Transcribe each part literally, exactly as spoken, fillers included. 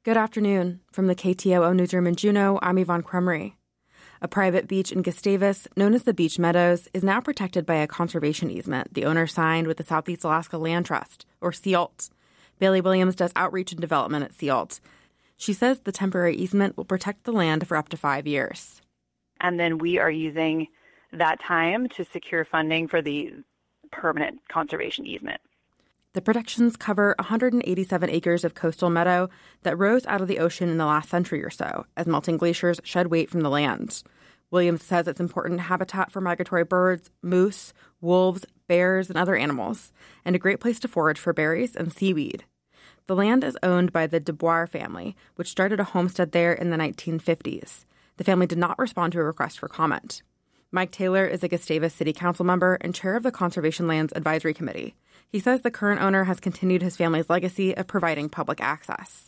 Good afternoon. From the K T O O newsroom in Juneau, I'm Yvonne Krumry. A private beach in Gustavus, known as the Beach Meadows, is now protected by a conservation easement the owner signed with the Southeast Alaska Land Trust, or S E A L T. Bailey Williams does outreach and development at S E A L T. She says the temporary easement will protect the land for up to five years. And then we are using that time to secure funding for the permanent conservation easement. The protections cover one hundred eighty-seven acres of coastal meadow that rose out of the ocean in the last century or so as melting glaciers shed weight from the land. Williams says it's important habitat for migratory birds, moose, wolves, bears, and other animals, and a great place to forage for berries and seaweed. The land is owned by the Dubois family, which started a homestead there in the nineteen fifties. The family did not respond to a request for comment. Mike Taylor is a Gustavus City Council member and chair of the Conservation Lands Advisory Committee. He says the current owner has continued his family's legacy of providing public access.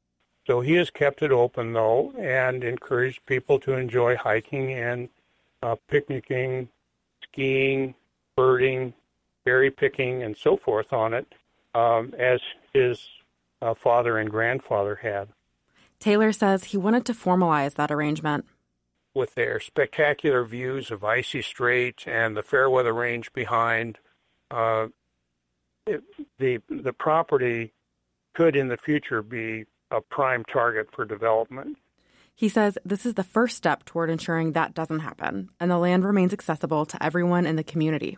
So he has kept it open, though, and encouraged people to enjoy hiking and uh, picnicking, skiing, birding, berry picking, and so forth on it, um, as his uh, father and grandfather had. Taylor says he wanted to formalize that arrangement. With their spectacular views of Icy Strait and the Fairweather Range behind, uh, it, the the property could in the future be a prime target for development. He says this is the first step toward ensuring that doesn't happen, and the land remains accessible to everyone in the community.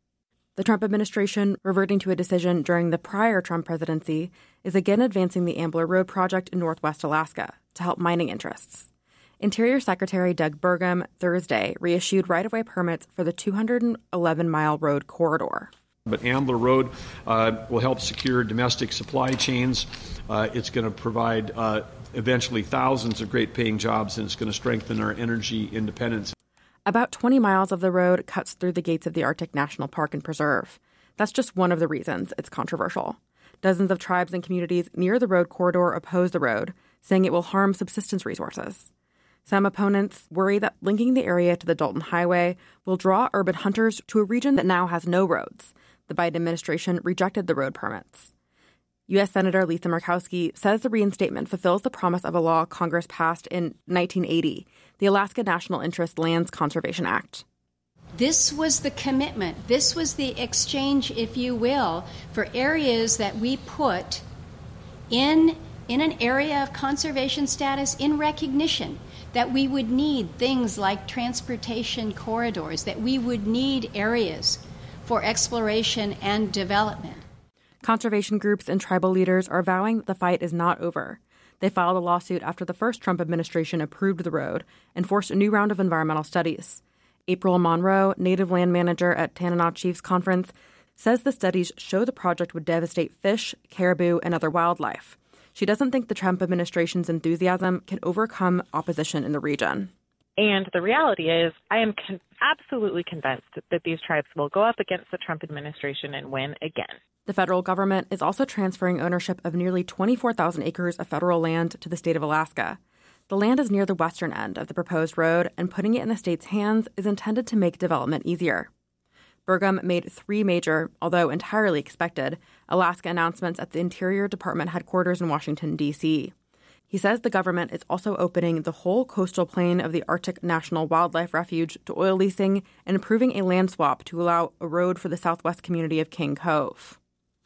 The Trump administration, reverting to a decision during the prior Trump presidency, is again advancing the Ambler Road project in northwest Alaska to help mining interests. Interior Secretary Doug Burgum Thursday reissued right-of-way permits for the two hundred eleven mile road corridor. But Ambler Road uh, will help secure domestic supply chains. Uh, it's going to provide uh, eventually thousands of great-paying jobs, and it's going to strengthen our energy independence. About twenty miles of the road cuts through the gates of the Arctic National Park and Preserve. That's just one of the reasons it's controversial. Dozens of tribes and communities near the road corridor oppose the road, saying it will harm subsistence resources. Some opponents worry that linking the area to the Dalton Highway will draw urban hunters to a region that now has no roads. The Biden administration rejected the road permits. U S Senator Lisa Murkowski says the reinstatement fulfills the promise of a law Congress passed in nineteen eighty, the Alaska National Interest Lands Conservation Act. This was the commitment. This was the exchange, if you will, for areas that we put in, in an area of conservation status in recognition that we would need things like transportation corridors, that we would need areas for exploration and development. Conservation groups and tribal leaders are vowing that the fight is not over. They filed a lawsuit after the first Trump administration approved the road and forced a new round of environmental studies. April Monroe, native land manager at Tanana Chiefs Conference, says the studies show the project would devastate fish, caribou, and other wildlife. She doesn't think the Trump administration's enthusiasm can overcome opposition in the region. And the reality is, I am con- absolutely convinced that these tribes will go up against the Trump administration and win again. The federal government is also transferring ownership of nearly twenty-four thousand acres of federal land to the state of Alaska. The land is near the western end of the proposed road, and putting it in the state's hands is intended to make development easier. Burgum made three major, although entirely expected, Alaska announcements at the Interior Department headquarters in Washington, D C He says the government is also opening the whole coastal plain of the Arctic National Wildlife Refuge to oil leasing and approving a land swap to allow a road for the southwest community of King Cove.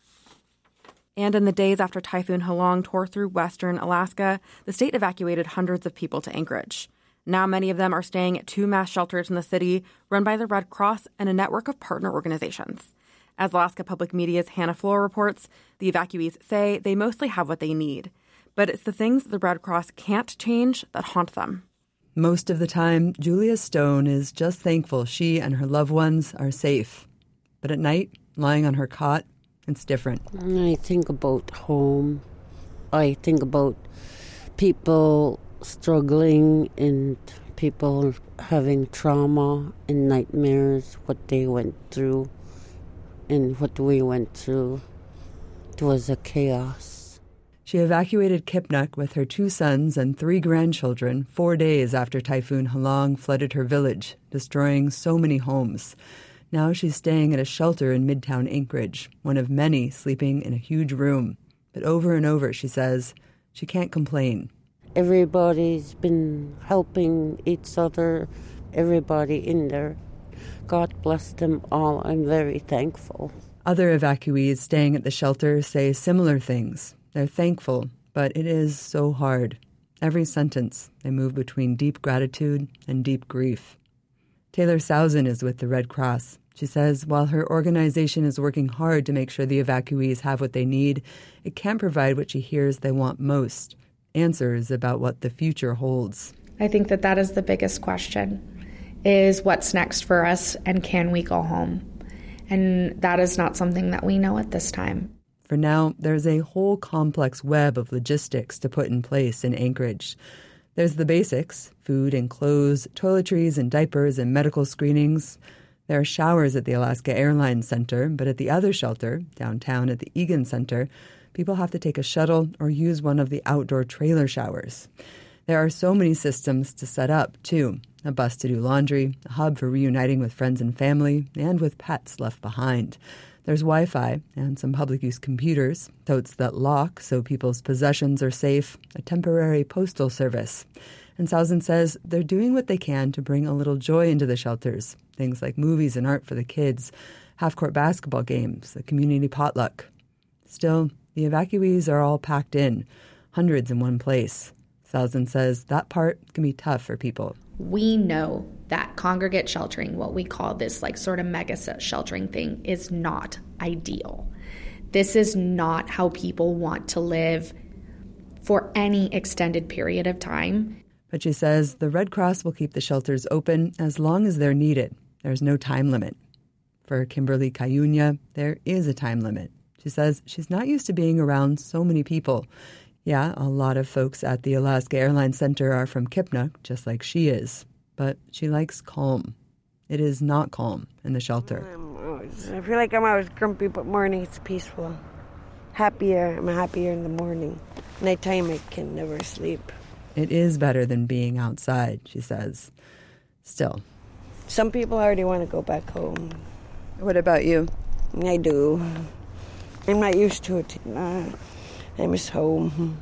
And in the days after Typhoon Halong tore through western Alaska, the state evacuated hundreds of people to Anchorage. Now many of them are staying at two mass shelters in the city run by the Red Cross and a network of partner organizations. As Alaska Public Media's Hannah Floor reports, the evacuees say they mostly have what they need. But it's the things the Red Cross can't change that haunt them. Most of the time, Julia Stone is just thankful she and her loved ones are safe. But at night, lying on her cot, it's different. I think about home. I think about people struggling and people having trauma and nightmares, what they went through and what we went through. It was a chaos. She evacuated Kipnuk with her two sons and three grandchildren four days after Typhoon Halong flooded her village, destroying so many homes. Now she's staying at a shelter in Midtown Anchorage, one of many sleeping in a huge room. But over and over, she says, she can't complain. Everybody's been helping each other, everybody in there. God bless them all. I'm very thankful. Other evacuees staying at the shelter say similar things. They're thankful, but it is so hard. Every sentence, they move between deep gratitude and deep grief. Taylor Sousen is with the Red Cross. She says while her organization is working hard to make sure the evacuees have what they need, it can't provide what she hears they want most, answers about what the future holds. I think that that is the biggest question, is what's next for us and can we go home? And that is not something that we know at this time. For now, there's a whole complex web of logistics to put in place in Anchorage. There's the basics, food and clothes, toiletries and diapers and medical screenings. There are showers at the Alaska Airlines Center, but at the other shelter, downtown at the Egan Center, people have to take a shuttle or use one of the outdoor trailer showers. There are so many systems to set up, too. A bus to do laundry, a hub for reuniting with friends and family, and with pets left behind. There's Wi-Fi and some public-use computers, totes that lock so people's possessions are safe, a temporary postal service. And Sousen says they're doing what they can to bring a little joy into the shelters, things like movies and art for the kids, half-court basketball games, a community potluck. Still, the evacuees are all packed in, hundreds in one place. Sousen says that part can be tough for people. We know that congregate sheltering, what we call this like sort of mega sheltering thing, is not ideal. This is not how people want to live for any extended period of time. But she says the Red Cross will keep the shelters open as long as they're needed. There's no time limit. For Kimberly Cayunya, there is a time limit. She says she's not used to being around so many people. Yeah, a lot of folks at the Alaska Airlines Center are from Kipnuk, just like she is. But she likes calm. It is not calm in the shelter. Always, I feel like I'm always grumpy, but morning it's peaceful. Happier, I'm happier in the morning. Nighttime I can never sleep. It is better than being outside, she says. Still. Some people already want to go back home. What about you? I do. I'm not used to it. Uh, I miss home.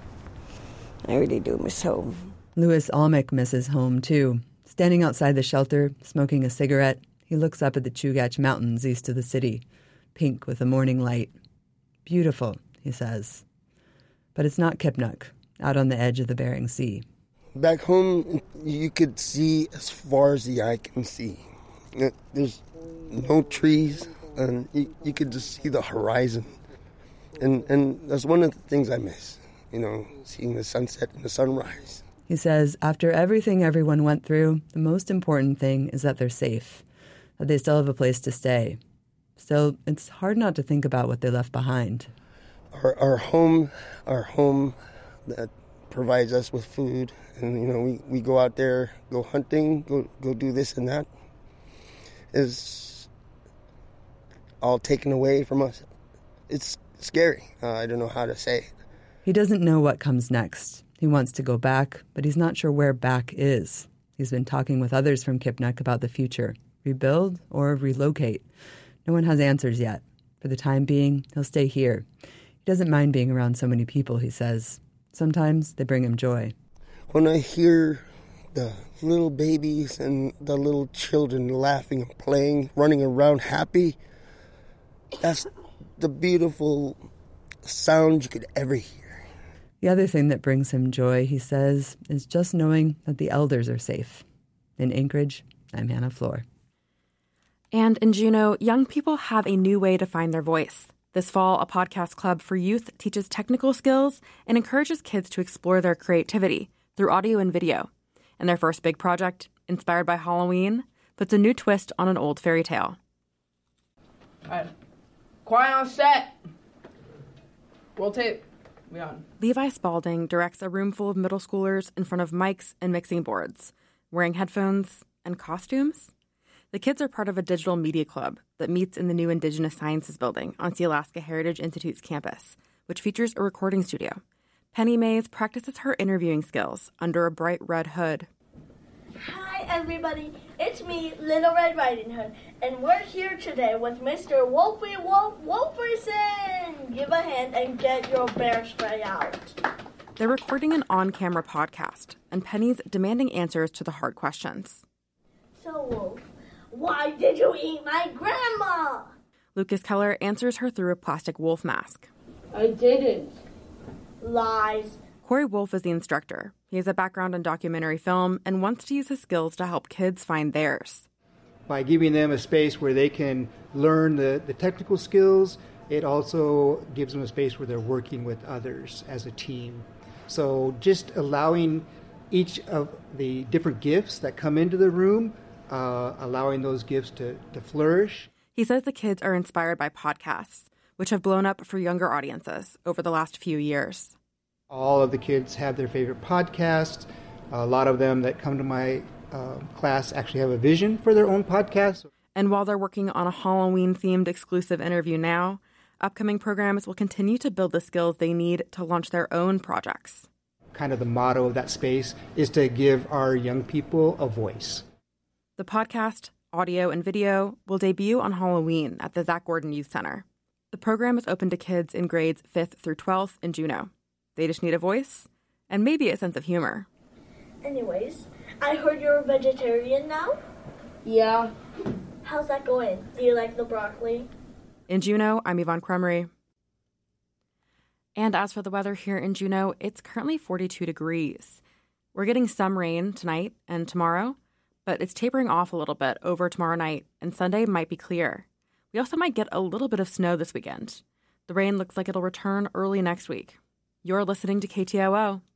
I really do miss home. Louis Almec misses home, too. Standing outside the shelter, smoking a cigarette, he looks up at the Chugach Mountains east of the city, pink with the morning light. Beautiful, he says. But it's not Kipnuk, out on the edge of the Bering Sea. Back home, you could see as far as the eye can see. There's no trees, and you, you could just see the horizon. And and that's one of the things I miss, you know, seeing the sunset and the sunrise. He says after everything everyone went through, the most important thing is that they're safe, that they still have a place to stay. Still, it's hard not to think about what they left behind. Our, our home, our home that provides us with food, and, you know, we, we go out there, go hunting, go go do this and that, is all taken away from us. It's scary. Uh, I don't know how to say it. He doesn't know what comes next. He wants to go back, but he's not sure where back is. He's been talking with others from Kipnuk about the future, rebuild or relocate. No one has answers yet. For the time being, he'll stay here. He doesn't mind being around so many people, he says. Sometimes they bring him joy. When I hear the little babies and the little children laughing and playing, running around happy, that's the beautiful sound you could ever hear. The other thing that brings him joy, he says, is just knowing that the elders are safe. In Anchorage, I'm Hannah Floor. And in Juneau, young people have a new way to find their voice. This fall, a podcast club for youth teaches technical skills and encourages kids to explore their creativity through audio and video. And their first big project, inspired by Halloween, puts a new twist on an old fairy tale. All right. Quiet on set. Roll tape. We on. Levi Spalding directs a room full of middle schoolers in front of mics and mixing boards, wearing headphones and costumes. The kids are part of a digital media club that meets in the new Indigenous Sciences building on Sealaska Heritage Institute's campus, which features a recording studio. Penny Mays practices her interviewing skills under a bright red hood. Hi, everybody. It's me, Little Red Riding Hood, and we're here today with Mister Wolfie Wolf Wolferson. Give a hand and get your bear spray out. They're recording an on-camera podcast, and Penny's demanding answers to the hard questions. So, Wolf, why did you eat my grandma? Lucas Keller answers her through a plastic wolf mask. I didn't. Lies. Corey Wolf is the instructor. He has a background in documentary film and wants to use his skills to help kids find theirs. By giving them a space where they can learn the, the technical skills, it also gives them a space where they're working with others as a team. So just allowing each of the different gifts that come into the room, uh, allowing those gifts to, to flourish. He says the kids are inspired by podcasts, which have blown up for younger audiences over the last few years. All of the kids have their favorite podcasts. A lot of them that come to my uh, class actually have a vision for their own podcast. And while they're working on a Halloween-themed exclusive interview now, upcoming programs will continue to build the skills they need to launch their own projects. Kind of the motto of that space is to give our young people a voice. The podcast, audio, and video will debut on Halloween at the Zach Gordon Youth Center. The program is open to kids in grades fifth through twelfth in Juneau. They just need a voice and maybe a sense of humor. Anyways, I heard you're a vegetarian now? Yeah. How's that going? Do you like the broccoli? In Juneau, I'm Yvonne Cremery. And as for the weather here in Juneau, it's currently forty-two degrees. We're getting some rain tonight and tomorrow, but it's tapering off a little bit over tomorrow night, and Sunday might be clear. We also might get a little bit of snow this weekend. The rain looks like it'll return early next week. You're listening to K T O O.